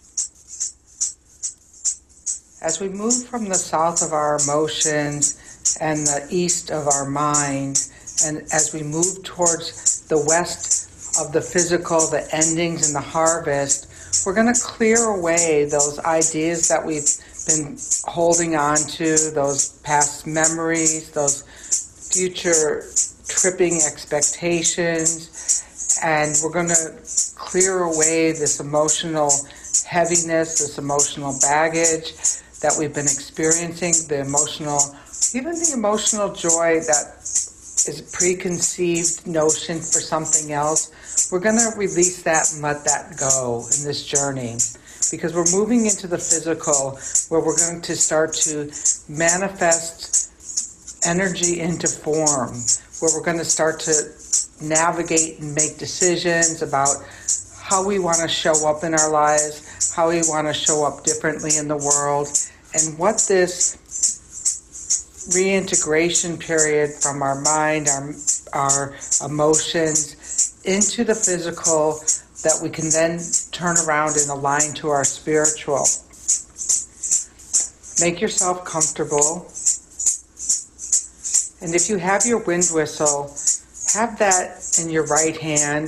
As we move from the south of our emotions and the east of our mind, and as we move towards the west of the physical, the endings and the harvest, we're going to clear away those ideas that we've been holding on to, those past memories, those future tripping expectations, and we're going to clear away this emotional heaviness, this emotional baggage that we've been experiencing, the emotional, even the emotional joy that is a preconceived notion for something else. We're going to release that and let that go in this journey, because we're moving into the physical, where we're going to start to manifest energy into form, where we're going to start to navigate and make decisions about how we want to show up in our lives, how we want to show up differently in the world, and what this reintegration period from our mind, our, our emotions, into the physical, that we can then turn around and align to our spiritual. Make yourself comfortable. And if you have your wind whistle, have that in your right hand.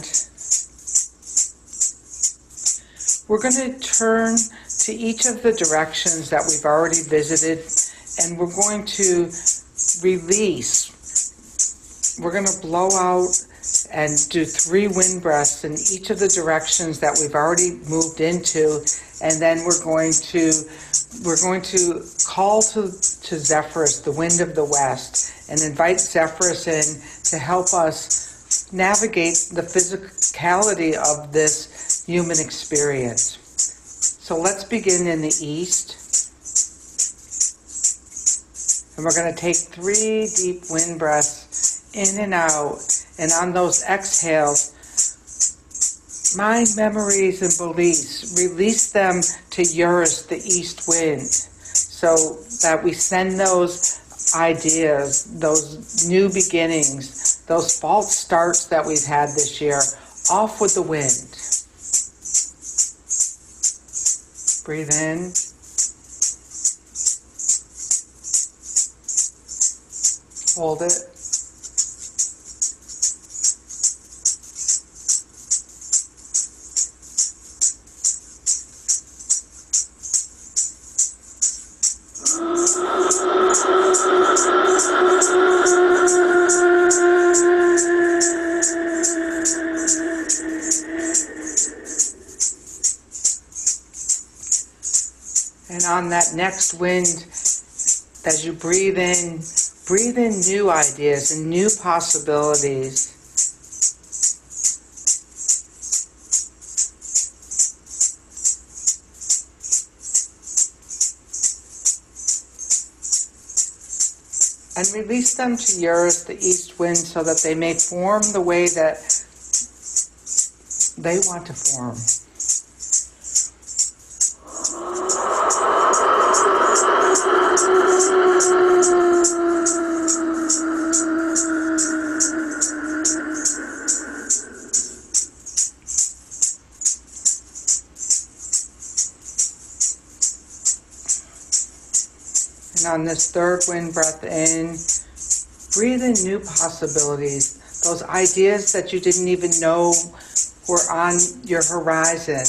We're going to turn to each of the directions that we've already visited, and we're going to release. We're going to blow out and do three wind breaths in each of the directions that we've already moved into, and then we're going to we're going to call to, to Zephyrus, the wind of the west, and invite Zephyrus in to help us navigate the physicality of this human experience. So let's begin in the east. And we're going to take three deep wind breaths in and out. And on those exhales, mind, memories, and beliefs, release them to Eurus, the east wind, so that we send those ideas, those new beginnings, those false starts that we've had this year, off with the wind. Breathe in. Hold it. And on that next wind, as you breathe in, breathe in new ideas and new possibilities. And release them to Eurus, the east wind, so that they may form the way that they want to form. And on this third wind breath in, breathe in new possibilities, those ideas that you didn't even know were on your horizon.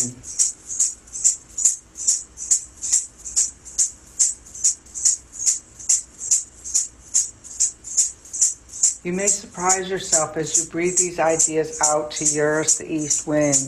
You may surprise yourself as you breathe these ideas out to Eurus, the east wind.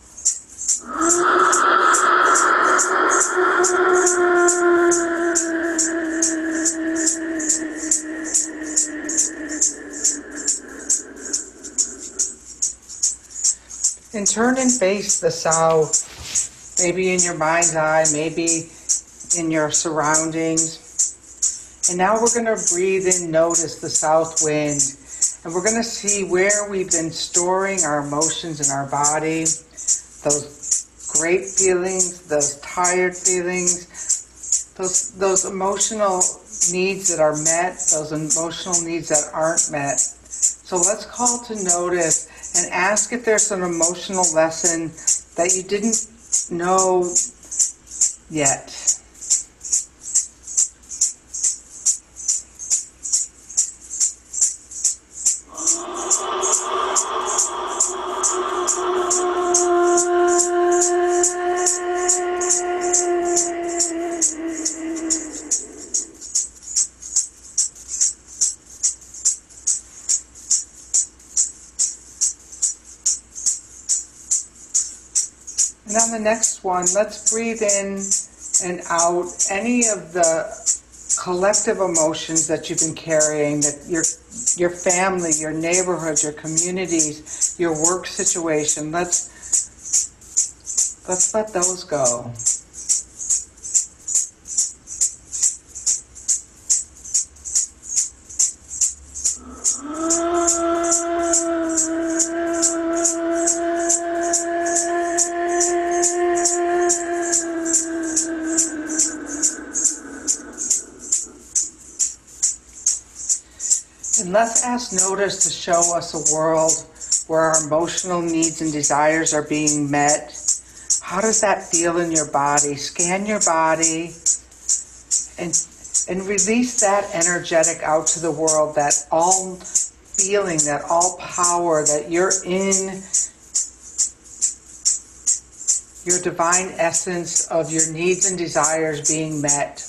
And turn and face the south, maybe in your mind's eye, maybe in your surroundings. And now we're going to breathe in, notice the south wind, and we're going to see where we've been storing our emotions in our body, those great feelings, those tired feelings, those, those emotional needs that are met, those emotional needs that aren't met. So let's call to notice and ask if there's an emotional lesson that you didn't know yet. And on the next one, let's breathe in and out any of the collective emotions that you've been carrying, that your your family, your neighborhood, your communities, your work situation. Let's let's let those go. And let's ask Notice to show us a world where our emotional needs and desires are being met. How does that feel in your body? Scan your body and, and release that energetic out to the world, that all feeling, that all power, that you're in your divine essence of your needs and desires being met.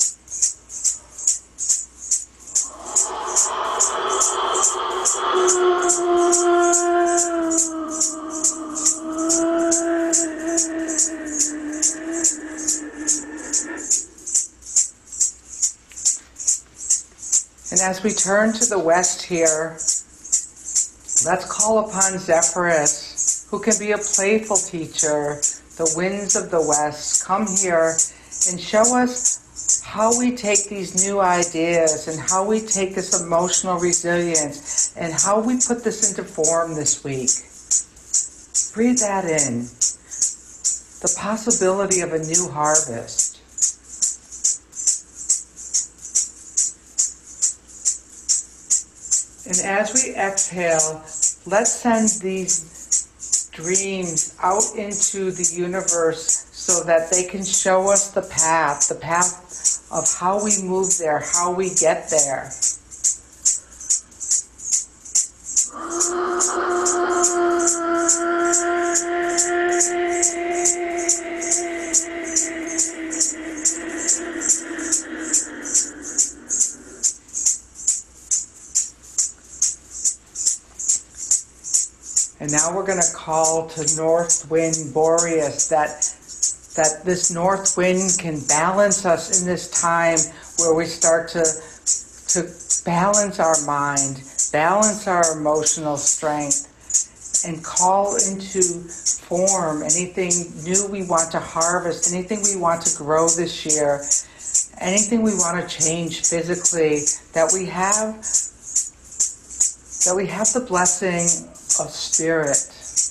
And as we turn to the west here, let's call upon Zephyrus, who can be a playful teacher. The winds of the west, come here and show us how we take these new ideas and how we take this emotional resilience and how we put this into form this week. Breathe that in. The possibility of a new harvest. And as we exhale, let's send these dreams out into the universe so that they can show us the path, the path of how we move there, how we get there. And now we're going to call to North Wind Boreas that that this north wind can balance us in this time where we start to to balance our mind, balance our emotional strength, and call into form anything new we want to harvest, anything we want to grow this year, anything we want to change physically, that we have that we have the blessing of spirit.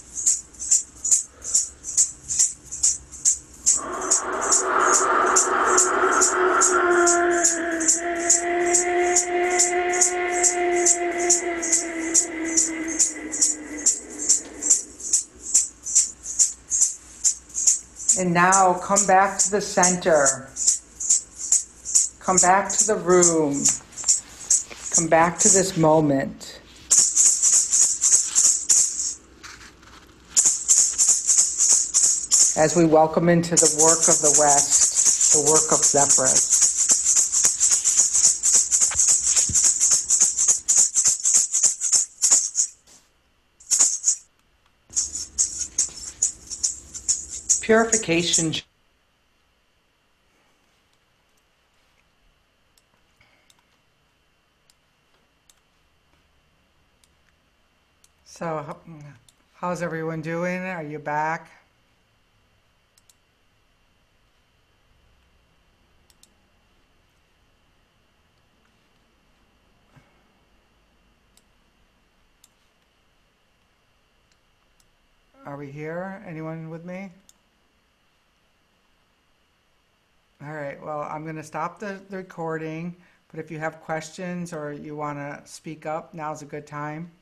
And now come back to the center. Come back to the room. Come back to this moment. As we welcome into the work of the West, the work of Zephyrus. Purification. So, how's everyone doing? Are you back? Are we here? Anyone with me? All right, well, I'm going to stop the, the recording, but if you have questions or you want to speak up, now's a good time.